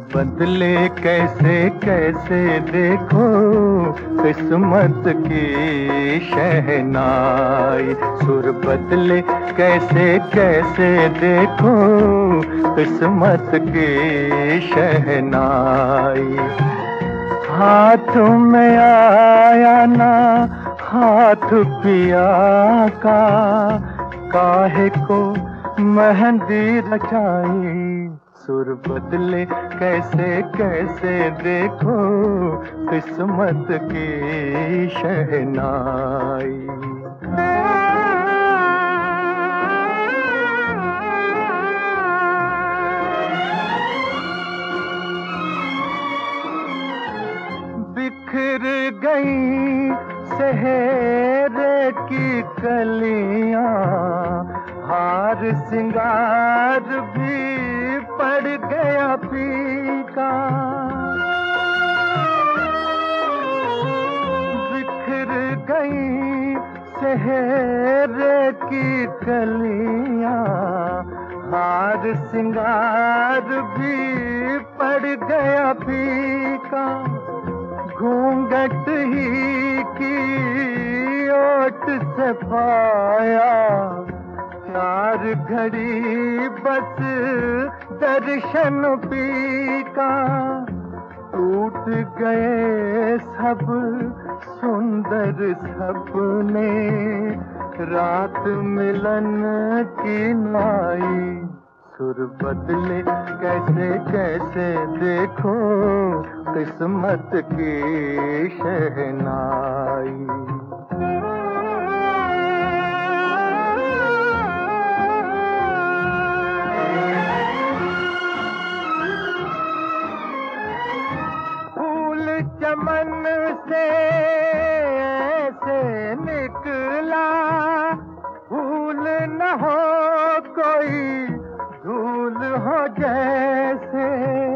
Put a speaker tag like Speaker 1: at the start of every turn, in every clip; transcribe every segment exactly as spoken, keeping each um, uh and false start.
Speaker 1: बदले कैसे कैसे देखो किस्मत की शहनाई। सुर बदले कैसे कैसे देखो किस्मत की शहनाई। हाथ में आया ना हाथ पिया का, काहे को मेहंदी रचाई। सुर बदले कैसे कैसे देखो किस्मत की शहनाई। बिखर गई शहर की कलियां, हार सिंगार भी पड़ गया फीका। बिखर गई शहर की कलियां, हार सिंगार भी पड़ गया फीका। घूंघट ही की ओट से पाया, चार घड़ी बस दर्शन पीका। टूट गए सब सुंदर सपने, रात मिलन की नाई। सुर बदले कैसे कैसे देखो किस्मत की शहनाई। फूल चमन से ऐसे निकला, भूल न हो कोई धूल हो जैसे।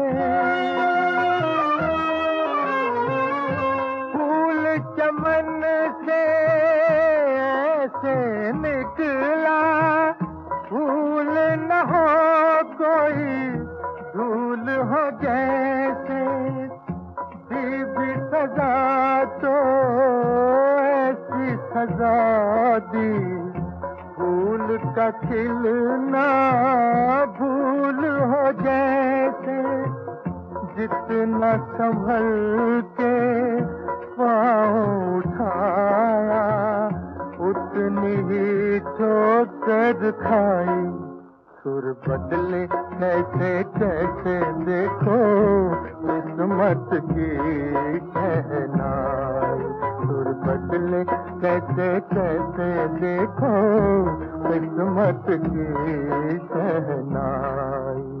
Speaker 1: फूल चमन से ऐसे निकला, भूल न हो कोई धूल हो जैसे। दी भी सजा तो ऐसी सजा दी, फूल का खिलना भूल हो जैसे। जितना संभल के पाँव उठाया, उतनी ही ठोकर खाई। सुर बदले कैसे कैसे देखो किस्मत की शहनाई। सुर बदले कैसे कैसे देखो किस्मत की शहनाई।